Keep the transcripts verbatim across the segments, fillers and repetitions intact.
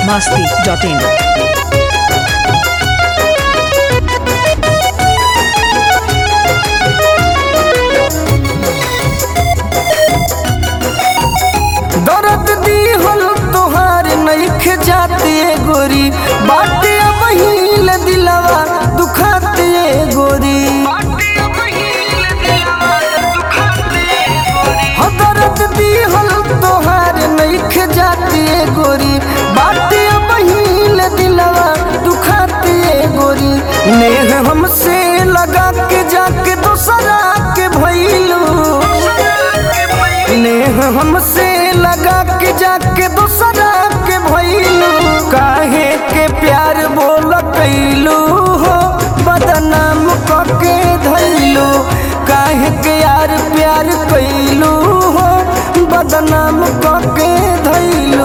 masti dot in. दर्द दी हल तोहार नइखे जाते गोरी बाटे बहिल दिलवा दुखाते गोरी दर्द दी हल तोहार नइखे जाते गोरी बाटे बहिल दिलवा दुखाते गोरी नेह हमसे लगा के जाके दूसरा के भइलू नेह हमसे लगा के जाके दूसरा के भइलू काहे के प्यार बोल कैलू हो बदनाम कके धैलू काहे के यार प्यार कैलू हो बदनाम कके धैलू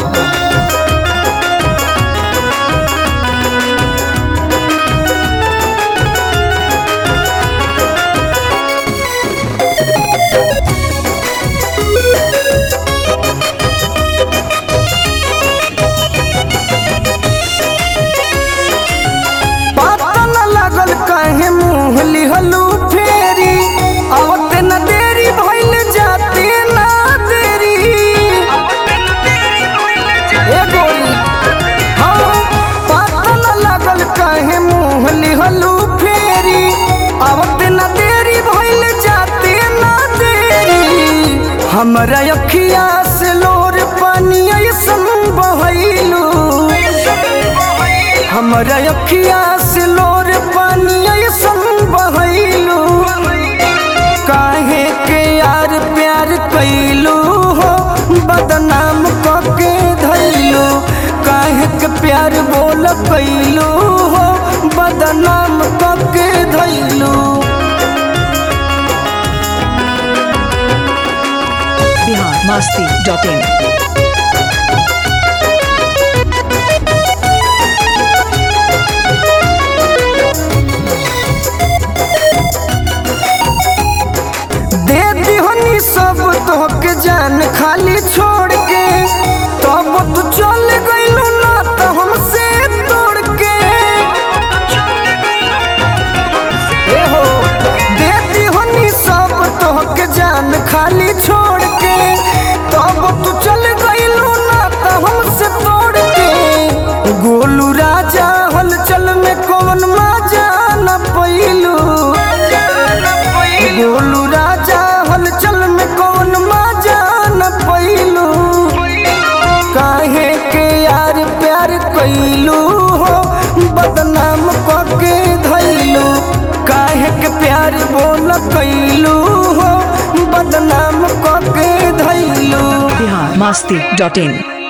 काहे मुँह लिहलू फेरी आवते न देरी भइल जाते ना देरी ए गोरी हाँ पता न लागल काहे मुँह लिहलू फेरी आवते न देरी भइल जाते ना देरी हमरा अखिया से लोर पानी ऐसन बहैलू हमरा अखिया से लोर पानी ऐसन बहैलू काहे के यार प्यार कैलू हो बदनाम कके धैलू काहे के प्यार बोल कैलू हो बदनाम कके धैलू Bihar masti dot in. सब तोहके जान खाली छोड़ के तब तू चल गइलू ना तो हमसे तोड़ के ए हो देती होनी सब तोहके जान खाली छोड़ के तब तू चल गइलू ना तो हमसे तोड़ के गोलू राजा हलचल में कौन मजा न पैलू गोलू राजा हलचल में कौन मजा न पैलू काहे के यार प्यार कैलू हो बदनाम कके धैलू काहे के प्यार बोल कैलू हो बदनाम कके धैलू Bihar masti dot in.